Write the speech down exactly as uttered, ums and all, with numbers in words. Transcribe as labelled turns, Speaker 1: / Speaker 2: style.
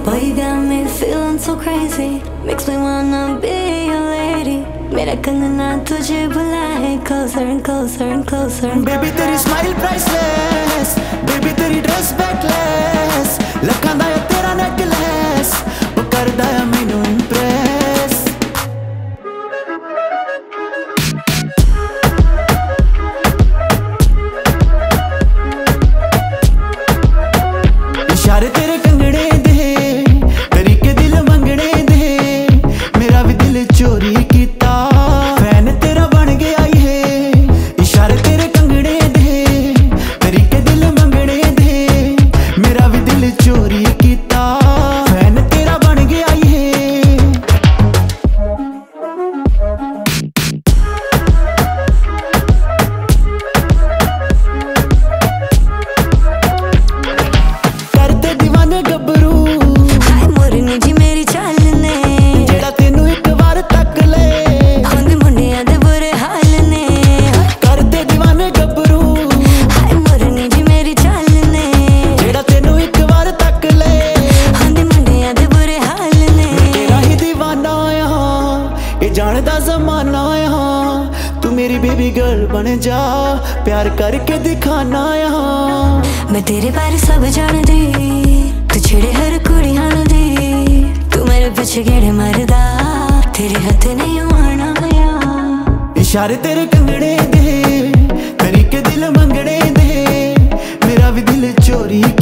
Speaker 1: Boy, you got me feeling so crazy, makes me wanna be your lady. मेरा कंगना तुझे बुलाए closer and closer and closer and
Speaker 2: baby तेरी smile priceless, baby तेरी dress backless, लखां दा तेरा necklace वो करदा है मैनू impress. इशारे तेरे कंगने दे, तरीके दिल मंगने दे, मेरा भी दिल चोरी कीता फैन तेरा बन गया ये. इशारे तेरे कंगने दे, तरीके दिल मंगने दे, मेरा भी दिल चोरी कीता फैन तेरा बन गया ये. करते दीवाने गबरू
Speaker 1: हाय मोरनी जी मेरी चाल ने
Speaker 2: जेड़ा तेनू एक बार तक ले
Speaker 1: होंदे मुंडियां दे बुरे हाल ने.
Speaker 2: करते दीवाने गबरू
Speaker 1: हाय मोरनी जी मेरी चाल ने
Speaker 2: जेड़ा तेनू एक बार तक ले
Speaker 1: होंदे मुंडियां दे बुरे हाल ने.
Speaker 2: तेरा ही दीवाना आ ये जानदा जमाना आ. तू मेरी बेबी गर्ल बन जा, प्यार करके दिखाना आ.
Speaker 1: मैं तेरे बारे सब जानदी, तू छेड़े हर कुड़ियां नूं दी. तू मेरे पीछे गेड़े मारदा, तेरे हथ नहीं आना आ.
Speaker 2: इशारे तेरे कंगने दे, तरीके दिल मंगने दे, मेरा भी दिल चोरी